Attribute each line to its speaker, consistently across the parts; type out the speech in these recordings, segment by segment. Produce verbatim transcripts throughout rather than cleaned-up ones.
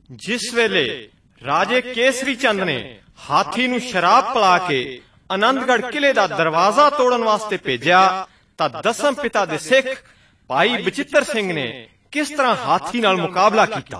Speaker 1: ਜਿਸ ਵੇਲੇ ਰਾਜੇ ਕੇਸਰੀ ਚੰਦ ਨੇ ਹਾਥੀ ਨੂੰ ਸ਼ਰਾਬ ਪਿਲਾ ਕੇ ਆਨੰਦਗੜ੍ਹ ਕਿਲੇ ਦਾ ਦਰਵਾਜ਼ਾ ਤੋੜਨ ਵਾਸਤੇ ਭੇਜਿਆ ਤਾਂ ਦਸਮ ਪਿਤਾ ਦੇ ਸਿੱਖ ਭਾਈ ਬਚਿੱਤਰ ਸਿੰਘ ਨੇ ਕਿਸ ਤਰ੍ਹਾਂ ਹਾਥੀ ਨਾਲ ਮੁਕਾਬਲਾ ਕੀਤਾ।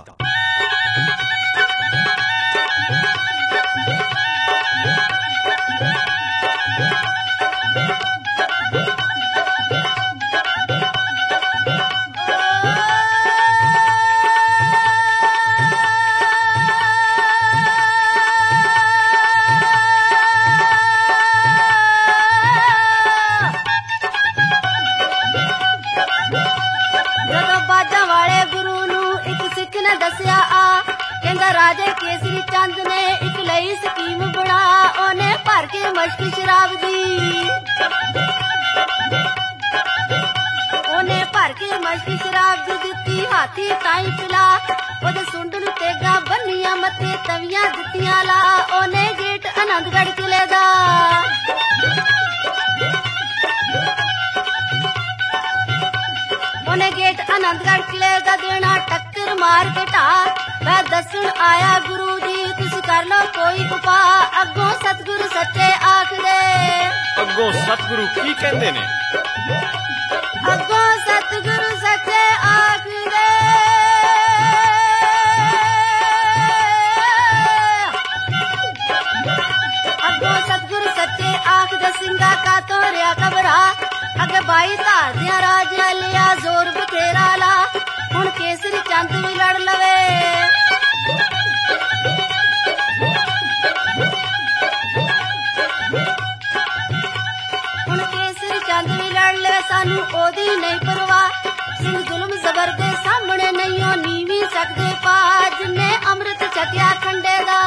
Speaker 2: ਦੱਸਿਆ ਆ ਕਹਿੰਦਾ ਰਾਜੇ ਕੇਸਰੀ ਚੰਦ ਨੇ ਇੱਕ ਲਈ ਸਕੀਮ ਬਣਾ, ਉਹਨੇ ਭਰ ਕੇ ਮਸ਼ਕ ਸ਼ਰਾਬ ਦੀ ਉਹਨੇ ਭਰ ਕੇ ਮਸ਼ਕ ਸ਼ਰਾਬ ਦੀ ਦਿੱਤੀ ਹਾਥੀ ਤਾਈ ਪਿਲਾ, ਉਹਦੇ ਸੁੰਡ ਨੂੰ ਤੇਗਾ ਬੰਨੀਆਂ ਮੱਥੇ ਤਵੀਆਂ ਦਿੱਤੀਆਂ ਲਾ, ਉਹਨੇ ਗੇਟ ਆਨੰਦਗੜ੍ਹ ਕਿਲੇ ਦਾ ਉਹਨੇ ਗੇਟ ਆਨੰਦਗੜ੍ਹ ਕਿਲੇ ਦਾ ਦੇਣਾ ਟੱਕਰ ਮਾਰ ਕੇ ਢਾ, ਮੈਂ ਦੱਸਣ ਆਇਆ ਗੁਰੂ ਜੀ ਤੁਸੀਂ ਕਰ ਲਓ ਕੋਈ ਉਪਾਅ, ਅੱਗੋਂ ਸਤਿਗੁਰੂ ਸੱਚੇ ਆਖਦੇ।
Speaker 1: ਅੱਗੋਂ ਸਤਿਗੁਰੂ ਕੀ ਕਹਿੰਦੇ ਨੇ?
Speaker 2: ਅੱਗੋਂ ਸਤਿਗੁਰੂ ਸੱਚੇ ਆਖਦੇ ਅੱਗੋਂ ਸਤਿਗੁਰੂ ਸੱਚੇ ਆਖਦੇ ਸਿੰਘਾ ਕਾ ਤੋਰਿਆ ਘਬਰਾ, ਅੱਗੇ ਬਾਈ ਧਾਰ ਦੀਆਂ ਰਾਜਿਆਂ ਲਿਆ ਜ਼ੋਰ ਬਥੇਰਾ ਲਾ, ਹੁਣ ਕੇਸਰੀ ਚੰਦ ਵੀ ਲੜ ਲਵੇ। ਹੁਣ ਕੇਸਰੀ ਚੰਦ ਵੀ ਲੜ ਲਵੇ ਸਾਨੂੰ ਉਹਦੀ ਨਹੀਂ ਪਰਵਾਹ, ਸਿੰਘ ਜ਼ੁਲਮ ਜ਼ਬਰ ਦੇ ਸਾਹਮਣੇ ਨਹੀਂ ਉਹ ਨੀਵੀਂ ਸਕਦੇ ਪਾ, ਜਿੰਨੇ ਅੰਮ੍ਰਿਤ ਛਕਿਆ ਖੰਡੇ ਦਾ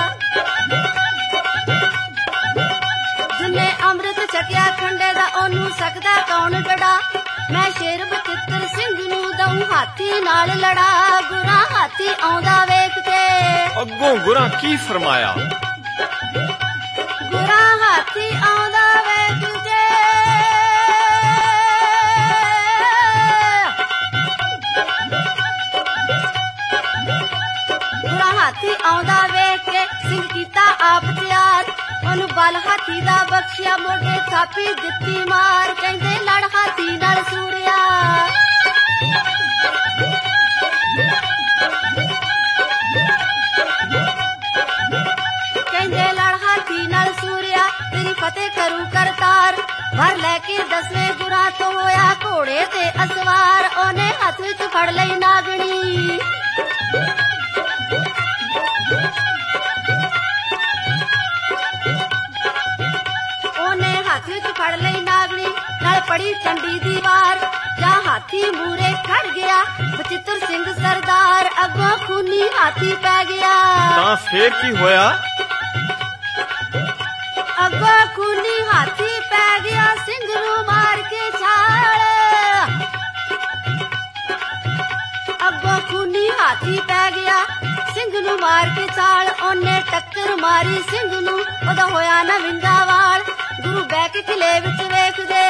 Speaker 2: ਜਿੰਨੇ ਅੰਮ੍ਰਿਤ ਛਕਿਆ ਖੰਡੇ ਦਾ ਉਹਨੂੰ ਸਕਦਾ ਕੌਣ ਡੜਾ, ਮੈਂ ਸ਼ੇਰ ਬਚਿੱਤਰ ਸਿੰਘ ਨੂੰ ਦਊ ਹਾਥੀ ਨਾਲ ਲੜਾ, ਗੁਰਾਂ ਹਾਥੀ ਆਉਂਦਾ ਵੇਖ ਕੇ।
Speaker 1: ਅੱਗੋਂ ਗੁਰਾਂ ਕੀ ਫਰਮਾਇਆ?
Speaker 2: ਗੁਰਾਂ ਹਾਥੀ ਆਉਂਦਾ ਵੇਖ ਕੇ ਗੁਰਾਂ ਹਾਥੀ ਆਉਂਦਾ ਵੇਖ ਕੇ ਸਿੰਘ ਕੀਤਾ ਆਪ ਤਿਆਰ, ਉਹਨੂੰ ਬਲ ਹਾਥੀ ਦਾ ਬਖਸ਼ਿਆ ਮੋਢੇ ਥਾਪੀ ਦਿੱਤੀ ਮਾਰ, ਕਹਿੰਦੇ ਲੜ ਹਾਥੀ ਨਾਲ ਸੂਰਿਆ ਕਹਿੰਦੇ ਲੜ ਹਾਥੀ ਨਾਲ ਸੂਰਿਆ ਤੇਰੀ ਫਤਿਹ ਕਰੂ ਕਰਤਾਰ, ਵਰ ਲੈ ਕੇ ਦਸਵੇਂ ਗੁਰਾਂ ਤੋਂ ਹੋਇਆ ਘੋੜੇ ਤੇ ਅਸਵਾਰ, ਉਹਨੇ ਹੱਥ ਵਿੱਚ ਫੜ ਲਈ ਨਾਗਣੀ ਉਹਨੇ ਹੱਥ ਵਿੱਚ ਫੜ ਲਈ ਨਾਗਣੀ, ਨਾਲ ਪੜੀ ਚੰਡੀ ਦੀ ਵਾਰ, ਜਾਂ ਹਾਥੀ ਮੂਰੇ ਖੜ ਗਿਆ ਬਚਿੱਤਰ ਸਿੰਘ ਸਰਦਾਰ, ਅੱਗੋਂ ਖੂਨੀ ਹਾਥੀ ਪੈ ਗਿਆ।
Speaker 1: ਤਾਂ ਫੇਰ ਕੀ ਹੋਇਆ?
Speaker 2: ਅੱਗੋਂ ਖੂਨੀ ਹਾਥੀ ਪੈ ਗਿਆ ਸਿੰਘ ਨੂੰ ਮਾਰ ਕੇ ਛਾਲ, ਅੱਗੋਂ ਖੂਨੀ ਹਾਥੀ ਪੈ ਗਿਆ ਸਿੰਘ ਨੂੰ ਮਾਰ ਕੇ ਛਾਲ, ਉਹਨੇ ਟੱਕਰ ਮਾਰੀ ਸਿੰਘ ਨੂੰ ਉਹਦਾ ਹੋਇਆ ਨਾ ਵਿੰਗਾ ਵਾਲ, ਗੁਰੂ ਬਹਿ ਕੇ ਕਿਲੇ ਵਿੱਚ ਵੇਖਦੇ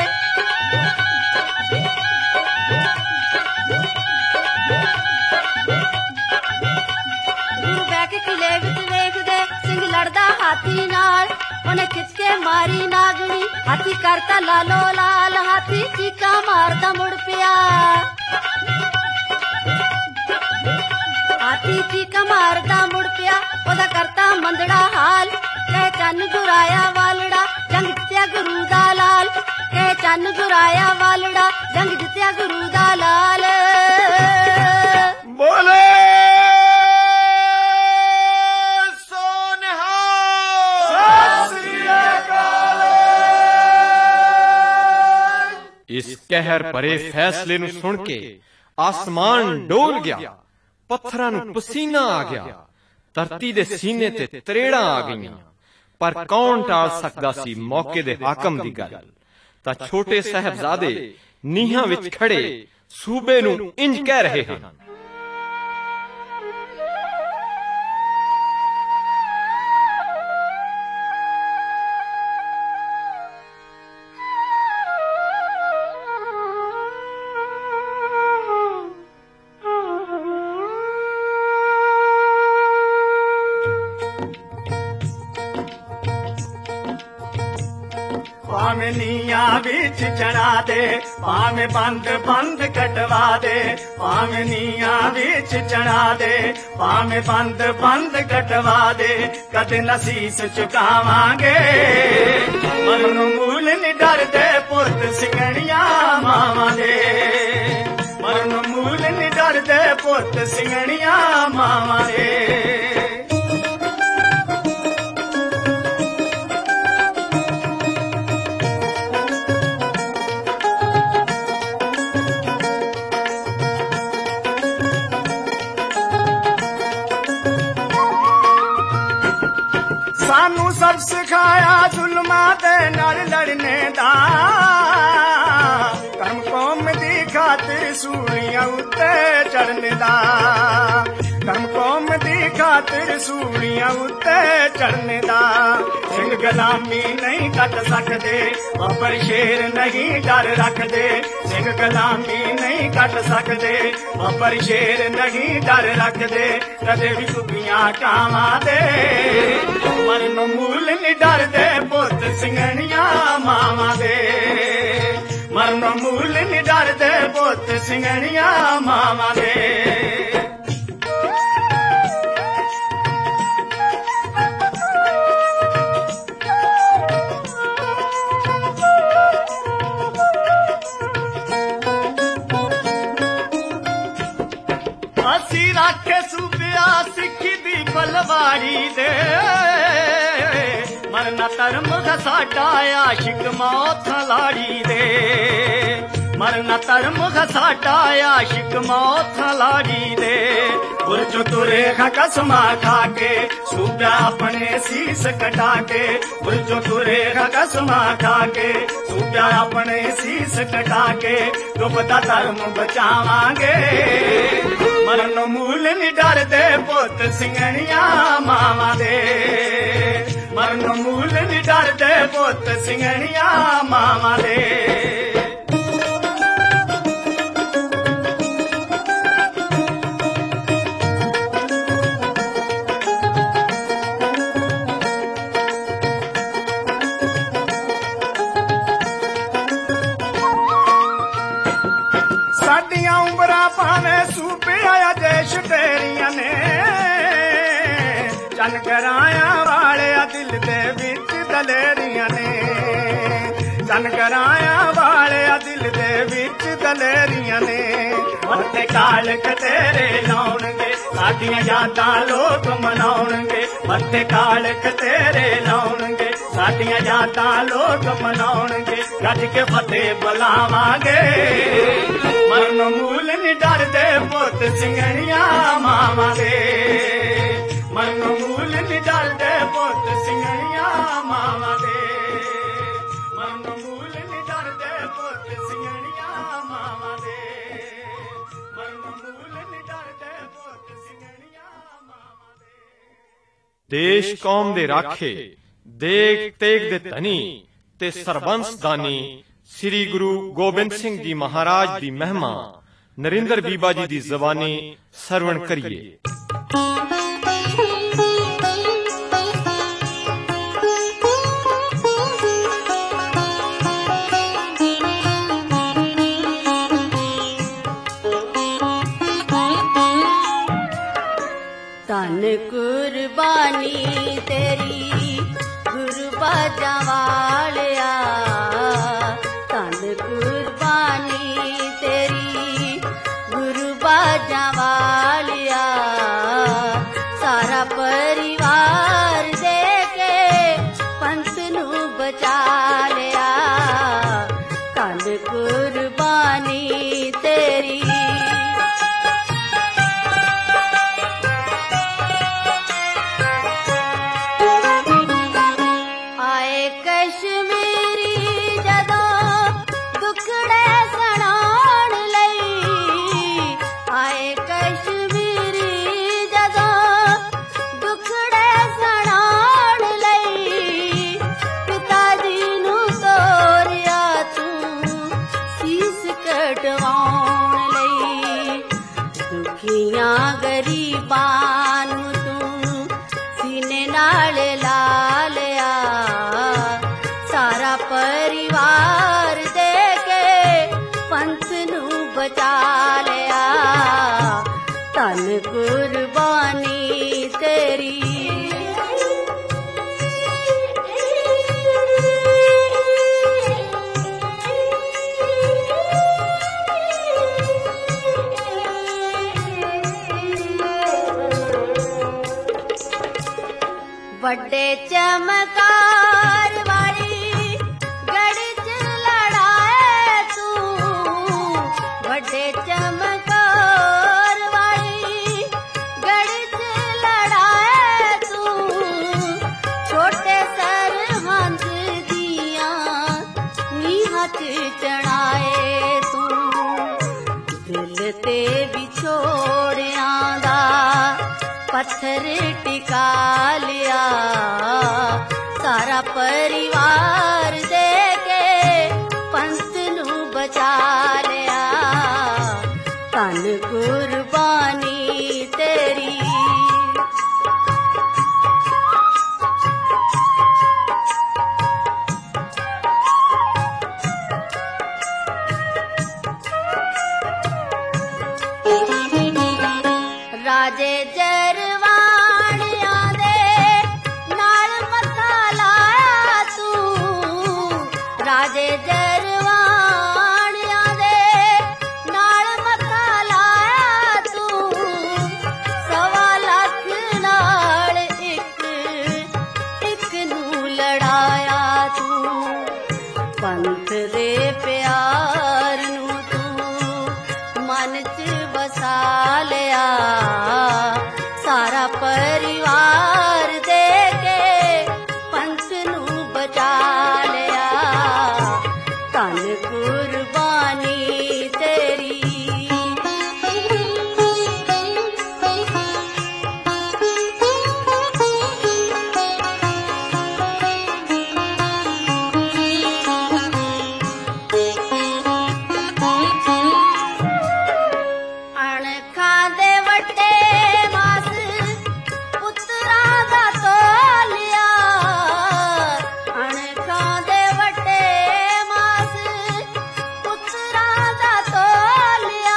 Speaker 2: ਗੁਰੂ ਬਹਿ ਕੇ ਕਿਲੇ ਵਿੱਚ ਵੇਖਦੇ ਸਿੰਘ ਲੜਦਾ ਹਾਥੀ ਨਾਲ, ਉਹਨੇ ਖਿੱਚ ਕੇ ਮਾਰੀ ਨਾਗਣੀ ਹਾਥੀ ਕਰਤਾ ਲਾਲੋ ਲਾਲ, ਹਾਥੀ ਚੀਕਾਂ ਮਾਰਦਾ ਮੁੜ ਪਿਆ ਹਾਥੀ ਚੀਕਾਂ ਮਾਰਦਾ ਮੁੜ ਪਿਆ, ਉਹਦਾ ਕਰਤਾ ਮੰਦੜਾ ਹਾਲ, ਕਹੇ ਚੰਨ ਗੁਰਾਇਆ ਵਾਲੜਾ ਜੰਗ ਜਿੱਤਿਆ ਗੁਰੂ ਦਾ ਲਾਲ, ਕਹੇ ਚੰਨ ਗੁਰਾਇਆ ਵਾਲੜਾ ਜੰਗ ਜਿੱਤਿਆ ਗੁਰੂ ਦਾ ਲਾਲ।
Speaker 1: ਬੋਲੇ ਇਸ ਕਹਿਰ ਭਰੇ ਫੈਸਲੇ ਨੂੰ ਸੁਣ ਕੇ ਆਸਮਾਨ ਡੋਲ ਗਿਆ, ਪੱਥਰਾਂ ਨੂੰ ਪਸੀਨਾ ਆ ਗਿਆ, ਧਰਤੀ ਦੇ ਸੀਨੇ ਤੇ ਤਰੇੜਾਂ ਆ ਗਈਆਂ, ਪਰ ਕੌਣ ਟਾਲ ਸਕਦਾ ਸੀ ਮੌਕੇ ਦੇ ਹਾਕਮ ਦੀ ਗੱਲ। ਤਾਂ ਛੋਟੇ ਸਾਹਿਬਜ਼ਾਦੇ ਨੀਹਾਂ ਵਿੱਚ ਖੜੇ ਸੂਬੇ ਨੂੰ ਇੰਜ ਕਹਿ ਰਹੇ ਹਨ,
Speaker 3: ਭਾਵੇਂ ਨੀਆਂ ਵਿੱਚ ਚੜਾ ਦੇ, ਭਾਵੇਂ ਬੰਦ ਬੰਦ ਕਟਵਾ ਦੇ, ਭਾਵੇਂ ਨੀਆਂ ਵਿੱਚ ਚੜਾ ਦੇ, ਭਾਵੇਂ ਬੰਦ ਬੰਦ ਕਟਵਾ ਦੇ, ਕਦੇ ਨਾ ਸੀਸ ਝੁਕਾਵਾਂਗੇ। ਮਰਨ ਨੂੰ ਮੂਲ ਨੀ ਡਰਦੇ ਪੁੱਤ ਸਿੰਘਣੀਆਂ ਮਾਵਾਂ ਦੇ, ਮਰਨ ਨੂੰ ਮੂਲ ਨੀ ਡਰਦੇ ਪੁੱਤ ਸਿੰਘਣੀਆਂ ਮਾਵਾਂ ਦੇ। ਸਾਨੂੰ ਸਭ ਸਿਖਾਇਆ ਜ਼ੁਲਮਾਂ ਦੇ ਨਾਲ ਲੜਨੇ ਦਾ, ਕਰਮ ਕੌਮ ਦੀ ਖਾਤਰ ਸੂਲੀਆਂ ਉੱਤੇ ਚੜਨ ਦਾ, ਕਰਮ ਕੌਮ ਦੀ ਖਾਤਰ ਸੂਲੀਆਂ ਉੱਤੇ ਚੜਨ ਦਾ। ਸਿੰਘ ਗੁਲਾਮੀ ਨਹੀਂ ਕੱਟ ਸਕਦੇ, ਬਾਬਰ ਸ਼ੇਰ ਨਹੀਂ ਡਰ ਰੱਖਦੇ, ਸਿੰਘ ਗੁਲਾਮੀ ਨਹੀਂ ਕੱਟ ਸਕਦੇ, ਬਾਬਰ ਸ਼ੇਰ ਨਹੀਂ ਡਰ ਰੱਖਦੇ, ਕਦੇ ਵੀ ਕੁੱਬੀਆਂ ਕਾਵਾਂ ਦੇ। ਮਰਨ ਨੂੰ ਮੂਲ ਨੀ ਡਰਦੇ ਪੁੱਤ ਸਿੰਘਣੀਆਂ ਮਾਵਾਂ ਦੇ, ਮਰਨ ਨੂੰ ਮੂਲ ਨੀ ਡਰਦੇ ਪੁੱਤ ਸਿੰਘਣੀਆਂ ਮਾਵਾਂ ਦੇ। ਅਸੀਂ ਰੱਖੇ ਸੂਬਿਆ ਸਿੱਖੀ ਦੀ ਪਲਵਾੜੀ ਦੇ, ਮਰਨਾ ਧਰਮ ਦਾ ਸਾਡਾ ਆਸ਼ਿਕ ਮੌਤ ਲਾੜੀ ਦੇ, ਮਰਨਾ ਧਰਮ ਦਾ ਸਾਡਾ ਆਸ਼ਿਕ ਮੌਤ ਲਾੜੀ ਦੇ। ਬੁਰਜ ਤੁਰੇ ਕਸਮਾਂ ਖਾ ਕੇ ਸੂਬਿਆ ਆਪਣੇ ਸੀਸ ਕਟਾ ਕੇ, ਬੁਰਜ ਤੁਰੇ ਕਸਮਾਂ ਖਾ ਕੇ ਸੂਬਿਆ ਆਪਣੇ ਸੀਸ ਕਟਾ ਕੇ, ਡੁੱਬਦਾ ਧਰਮ ਬਚਾਵਾਂਗੇ। ਮਰਨ ਨੂੰ ਮੂਲ ਨੀ ਡਰਦੇ ਪੁੱਤ ਸਿੰਘਣੀਆਂ ਮਾਵਾਂ ਦੇ, ਮਰਨ ਨੂੰ ਮੂਲ ਨੀ ਡਰਦੇ ਪੁੱਤ ਸਿੰਘਣੀਆਂ ਮਾਵਾਂ ਦੇ। ਸਾਡੀਆਂ ਉਮਰਾਂ ਭਾਵੇਂ ਸੂਬਿਆ ਦੇਸ਼ ਤੇਰੀਆਂ ਨੇ, ਚੰਨ ਕਰਾਇਆ ਵਾਲਿਆ ਦਿਲ ਦੇ ਵਿੱਚ ਦਲੇਰੀਆਂ ਨੇ, ਚੰਨ ਕਰਾਇਆ ਵਾਲਿਆ ਦਿਲ ਦੇ ਵਿੱਚ ਦਲੇਰੀਆਂ ਨੇ। ਮੱਥੇ ਕਾਲਖ ਤੇਰੇ ਲਾਉਣਗੇ, ਸਾਡੀਆਂ ਯਾਦਾਂ ਲੋਕ ਮਨਾਉਣਗੇ, ਮੱਥੇ ਕਾਲਖ ਤੇਰੇ ਲਾਉਣਗੇ, ਸਾਡੀਆਂ ਯਾਦਾਂ ਲੋਕ ਮਨਾਉਣਗੇ, ਗੱਜ ਕੇ ਫਤਿਹ ਬੁਲਾਵਾਂਗੇ। ਮਰਨ ਨੂੰ ਮੂਲ ਨੀ ਡਰਦੇ ਪੁੱਤ ਸਿੰਘਣੀਆਂ ਮਾਵਾਂ ਦੇ, ਮਰਨ ਨੂੰ ਮੂਲ ਨੀ ਡਰਦੇ ਪੁੱਤ ਸਿੰਘਣੀਆਂ ਮਾਵਾਂ ਦੇ, ਮਰਨ ਨੂੰ ਮੂਲ ਨੀ ਡਰਦੇ ਪੁੱਤ ਸਿੰਘਣੀਆਂ ਮਾਵਾਂ ਦੇ, ਮਰਨ ਨੂੰ ਮੂਲ ਨੀ ਡਰਦੇ ਪੁੱਤ ਸਿੰਘਣੀਆਂ ਮਾਵਾਂ ਦੇ।
Speaker 1: ਦੇਸ਼ ਕੌਮ ਦੇ ਰਾਖੇ, ਦੇਗ ਤੇਗ ਦੇ ਧਨੀ ਤੇ ਸਰਬੰਸ ਦਾਨੀ ਸ੍ਰੀ ਗੁਰੂ ਗੋਬਿੰਦ ਸਿੰਘ ਜੀ ਮਹਾਰਾਜ ਦੀ ਮਹਿਮਾ ਨਰਿੰਦਰ ਬੀਬਾ ਜੀ ਦੀ ਜ਼ਬਾਨੀ ਸਰਵਣ ਕਰੀਏ।
Speaker 2: ਧੰਨ ਕੁਰਬਾਨੀ ਤੇਰੀ ਗੁਰੂ ਬਾਜਾਂ ਵਾਲਿਆ, ਧੰਨ ਕੁਰਬਾਨੀ ਤੇਰੀ ਗੁਰੂ ਬਾਜਾਂ ਵਾਲਿਆ। ਸਾਰਾ ਪਰਿਵਾਰ ਦੇ ਕੇ ਪੰਥ ਨੂੰ ਬਚਾ ਲਿਆ, ਧੰਨ ਕੁਰਬਾਨੀ ਤੇਰੀ। ਆਏ ਕਸ਼ਮੀਰ ਧੰਨ ਕੁਰਬਾਨੀ ਤੇਰੀ। ਵੱਡੇ ਚਮਕਾਰ ਵਾਲੀ ਗੜੀ ਚ ਲੜਾਏ ਤੂੰ, ਵੱਡੇ ਚਮਕਾਰ ਵਾਲੀ ਗੜੀ ਚ ਲੜਾਏ ਤੂੰ, ਛੋਟੇ ਸਰਹੰਦ ਦੀਆਂ ਨੀਹਾਂ ਚ ਚੜਾਏ ਤੂੰ, ਦਿਲ ਤੇ ਵਿਛੋੜਿਆਂ ਦਾ ਪੱਥਰ ਟਿਕਾ ਲਿਆ, ਸਾਰਾ ਪਰਿਵਾਰ ਦੇ ਕੇ ਪੰਥ ਨੂੰ ਬਚਾ ਲਿਆ, ਧੰਨ ਕੁਰਬਾਨੀ ਤੇਰੀ। ਰਾਜੇ ਜਰਵਾਣਿਆਂ ਦੇ ਨਾਲ ਮੱਥਾ ਲਾਇਆ ਤੂੰ, ਰਾਜੇ ਜਰਵਾਣਿਆਂ ਦੇ ਨਾਲ ਮੱਥਾ ਲਾਇਆ ਤੂੰ, ਸਵਾ ਲੱਖ ਨਾਲ ਇੱਕ ਇੱਕ ਨੂੰ ਲੜਾਇਆ ਤੂੰ, ਪੰਥ ਦੇ ਪਿਆਰ ਨੂੰ ਤੂੰ ਮਨ ਚ ਵਸਾ ਲਿਆ, ਸਾਰਾ ਪਰਿਵਾਰ ਦੇ ਕੇ ਪੰਥ ਨੂੰ ਬਚਾ ਲਿਆ, ਧੰਨ ਕੁਰਬਾਨੀ ਤੇਰੀ। ਅਣਖਾਂ ਦੇ ਵੱਡੇ ਮਾਸ ਪੁੱਤਰਾਂ ਦਾ ਤੋਲਿਆ, ਅਣਖਾਂ ਦੇ ਵੱਡੇ ਮਾਸ ਪੁੱਤਰਾਂ ਦਾ ਤੋਲਿਆ,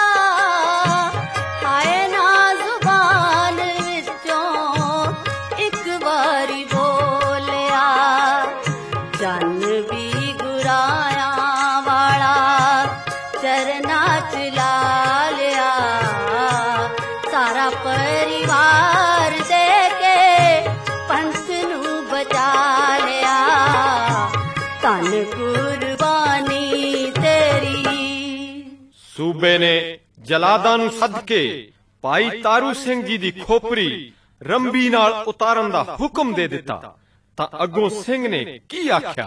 Speaker 2: ਹਾਏ ਨਾ ਜ਼ੁਬਾਨ ਵਿੱਚੋਂ ਇੱਕ ਵਾਰੀ ਬੋਲਿਆ, ਜਨ ਵੀ ਗੁਰਾਇਆਂ ਵਾਲਾ ਚਰਨਾਂ ਚ ਲਾ ਲਿਆ, ਸਾਰਾ ਪਰਿਵਾਰ ਦੇ ਕੇ ਪੰਥ ਨੂੰ ਬਚਾ ਲਿਆ, ਧੰਨ ਕੁਰਬਾਨੀ ਤੇਰੀ।
Speaker 1: ਸੂਬੇ ਨੇ ਜਲਾਦਾਂ ਨੂੰ ਸੱਦ ਕੇ ਭਾਈ ਤਾਰੂ ਸਿੰਘ ਜੀ ਦੀ ਖੋਪਰੀ ਰੰਬੀ ਨਾਲ ਉਤਾਰਨ ਦਾ ਹੁਕਮ ਦੇ ਦਿੱਤਾ, ਤਾਂ ਅੱਗੋਂ ਸਿੰਘ ਨੇ ਕੀ ਆਖਿਆ?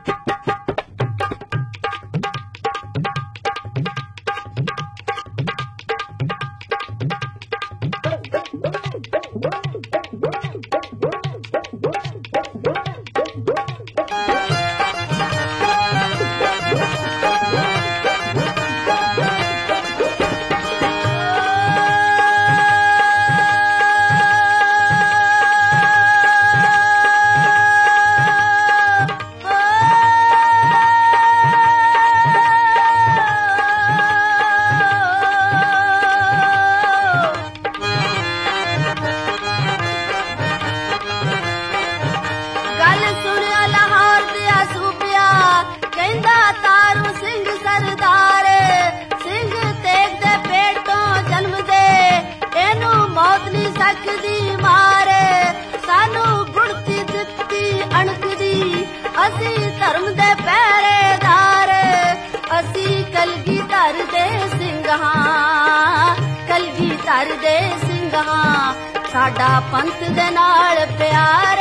Speaker 2: ਸਕਦੀ ਮਾਰੇ ਸਾਨੂੰ ਗੁੜਤੀ ਦਿੱਤੀ ਅਣਖ ਦੀ, ਅਸੀਂ ਧਰਮ ਦੇ ਪਹਿਰੇਦਾਰ, ਅਸੀਂ ਕਲਗੀਧਰ ਦੇ ਸਿੰਘ ਹਾਂ, ਕਲਗੀਧਰ ਦੇ ਸਿੰਘ ਹਾਂ, ਸਾਡਾ ਪੰਥ ਦੇ ਨਾਲ ਪਿਆਰ।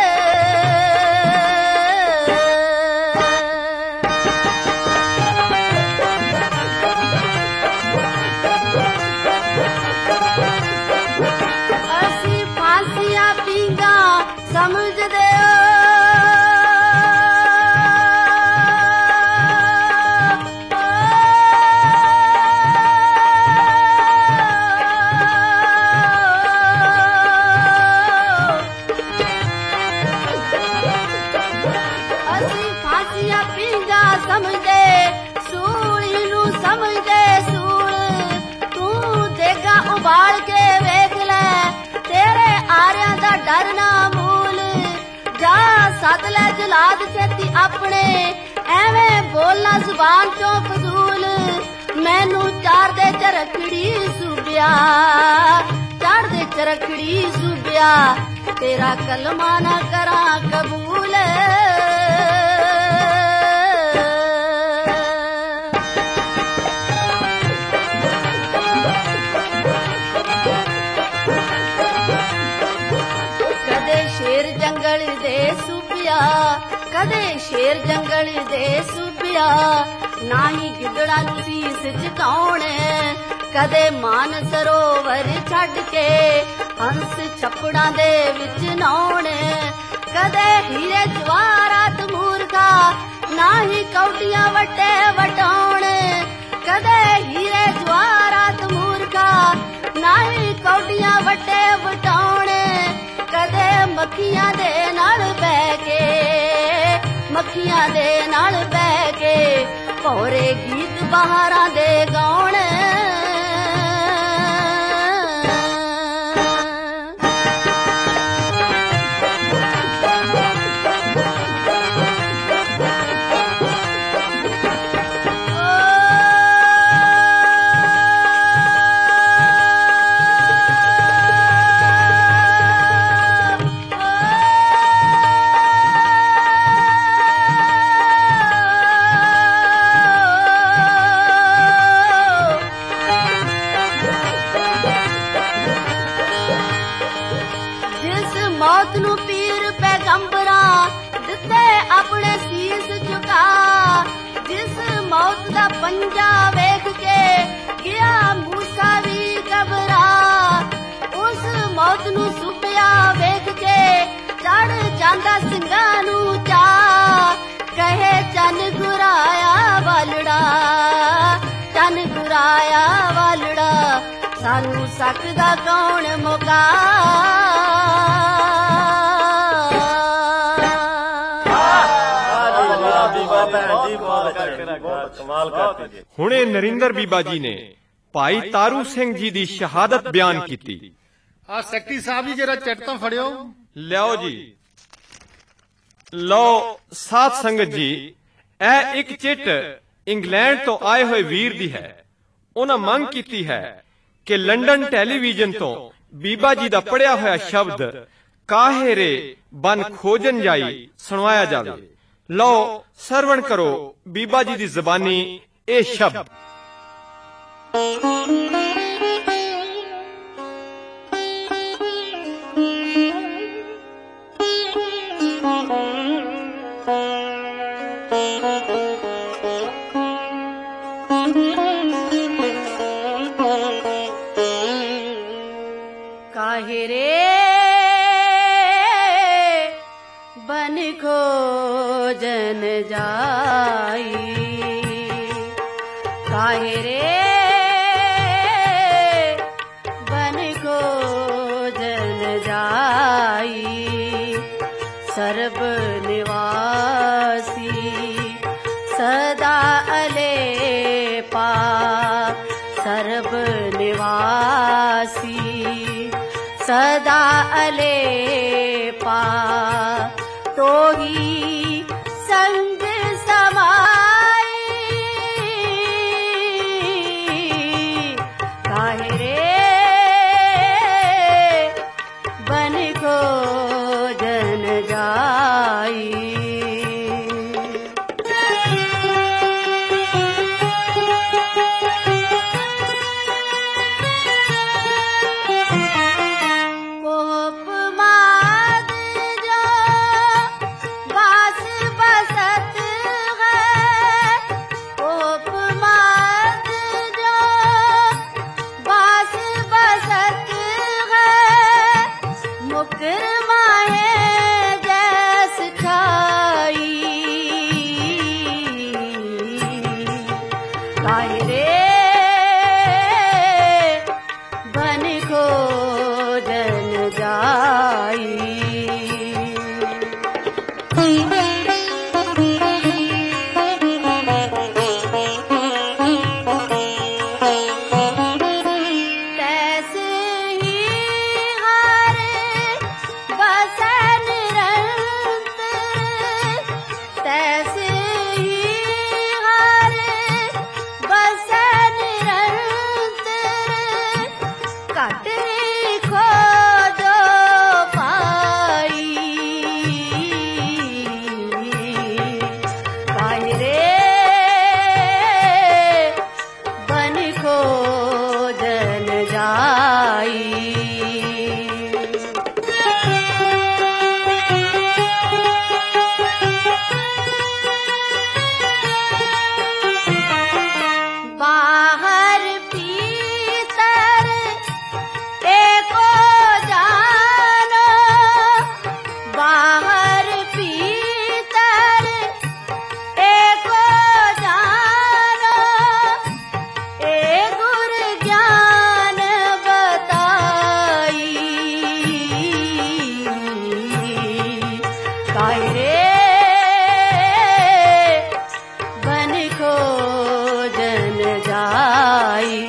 Speaker 2: ਸਮਝਦੇ ਲੈ ਜਲਾਦ ਛੇਤੀ ਆਪਣੇ, ਐਵੇਂ ਬੋਲਣਾ ਜ਼ੁਬਾਨ ਚੋਂ ਫਜ਼ੂਲ। ਮੈਨੂੰ ਚਾਰ ਦੇ ਚਰਖੜੀ ਸੂਬਿਆ, ਚਾਰ ਦੇ ਚਰਖੜੀ ਸੂਬਿਆ, ਤੇਰਾ ਕਲਮਾ ਨਾ ਕਰਾਂ ਕਬੂਲ। ਕਦੇ ਸ਼ੇਰ ਜੰਗਲ ਦੇ ਸੂਬਿਆ, ਕਦੇ ਸ਼ੇਰ ਜੰਗਲ ਦੇ ਸੂਬਿਆ, ਨਾ ਹੀ ਗਿੱਦੜਾਂ ਨੂੰ ਸੀਸ ਝੁਕਾਉਣ। ਕਦੇ ਮਾਨ ਸਰੋਵਰ ਛੱਡ ਕੇ ਹੰਸ ਛੱਪੜਾਂ ਦੇ ਵਿੱਚ ਨਹਾਉਣ। ਕਦੇ ਹੀਰੇ ਜਵਾਹਰਾਤ ਮੂਰਖਾ, ਨਾ ਹੀ ਕੌਡੀਆਂ ਵੱਟੇ ਵਟਾਉਣ। ਕਦੇ ਹੀਰੇ ਜਵਾਹਰਾਤ ਮੂਰਖਾ, ਨਾ ਹੀ ਕੌਡੀਆਂ ਵੱਟੇ ਵਟਾਉਣ। ਕਦੇ ਮੱਖੀਆਂ ਦੇ ਨਾਲ ਬਹਿ ਕੇ, ਮੱਖੀਆਂ ਦੇ ਨਾਲ ਬਹਿ ਕੇ, ਭੌਰੇ ਗੀਤ ਬਹਾਰਾਂ ਦੇ ਗਾਉਣ। ਮੌਤ ਨੂੰ ਪੀਰ ਪੈਗੰਬਰਾਂ ਦਿੱਤੇ ਆਪਣੇ ਸੀਸ ਝੁਕਾ। ਜਿਸ ਮੌਤ ਦਾ ਪੰਜਾ ਵੇਖ ਕੇ ਗਿਆ ਮੂਸਾ ਵੀ ਘਬਰਾ, ਉਸ ਮੌਤ ਨੂੰ ਸੁਪਿਆ ਵੇਖ ਕੇ ਚੜ ਜਾਂਦਾ ਸਿੰਘਾਂ ਨੂੰ ਚਾ। ਕਹੇ ਚੰਨ ਗੁਰਾਇਆ ਵਾਲੜਾ, ਚੰਨ ਗੁਰਾਇਆ ਵਾਲੜਾ, ਸਾਨੂੰ ਸਕਦਾ ਕੌਣ ਮੁਕਾ।
Speaker 1: ਹੁਣੇ ਨਰਿੰਦਰ ਬੀਬਾ ਜੀ ਨੇ ਭਾਈ ਤਾਰੂ ਸਿੰਘ ਜੀ ਦੀ ਸ਼ਹਾਦਤ ਬਿਆਨ ਕੀਤੀ।
Speaker 4: ਆ ਸੈਕਟਰੀ ਸਾਹਿਬ ਜੀ ਜਰਾ ਚਿੱਟ ਤਾਂ ਫੜਿਓ।
Speaker 1: ਲਿਆਓ ਜੀ। ਲਓ ਸਾਧ ਸੰਗਤ ਜੀ, ਇਹ ਇੱਕ ਚਿੱਟ ਇੰਗਲੈਂਡ ਤੋਂ ਆਏ ਹੋਏ ਵੀਰ ਦੀ ਹੈ। ਉਹਨਾਂ ਮੰਗ ਕੀਤੀ ਹੈ ਕਿ ਲੰਡਨ ਟੈਲੀਵਿਜ਼ਨ ਤੋਂ ਬੀਬਾ ਜੀ ਦਾ ਪੜਿਆ ਹੋਇਆ ਸ਼ਬਦ ਕਾਹੇਰੇ ਬਨ ਖੋਜਨ ਜਾਈ ਸੁਣਵਾਇਆ ਜਾਵੇ। ਲਓ ਸਰਵਣ ਕਰੋ ਬੀਬਾ ਜੀ ਦੀ ਜ਼ਬਾਨੀ ਇਹ ਸ਼ਬਦ।
Speaker 2: काहेरे बन खोजन जाई, काहेरे बन खोजन जाई। सर्ब निवासी सदा अलेपा, सर्ब निवासी सदा अलेपा। तो ही संग समाई, काहेरे बन खोजन जाई। कोप माद जो बास बसत खोजो पाई काहे रे बन खोजन जाई बाहर भीतर एको जानो बाहर भीतर एको जानो ए गुर ज्ञान बताई काहे रे बन खोजन जाई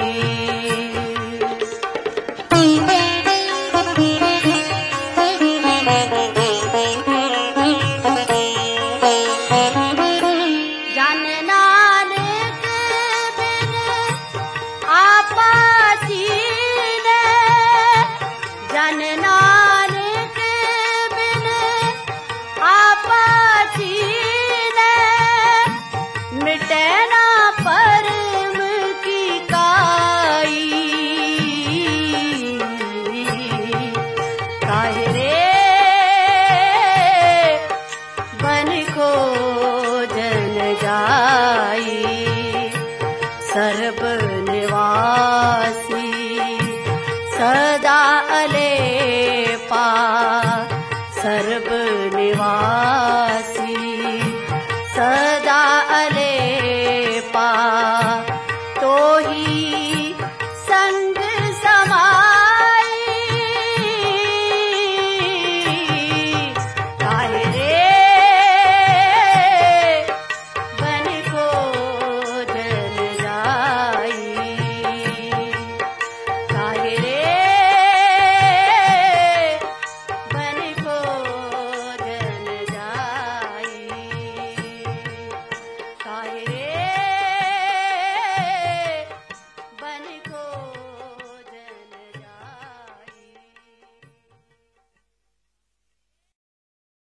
Speaker 2: जन नानक बिन आपा चीने जन नानक बिन आपा चीने मिटे ना परम की काई काहे रे बन खोजन जाई सर्व निवासी सदा अलेपा सर्व निवासी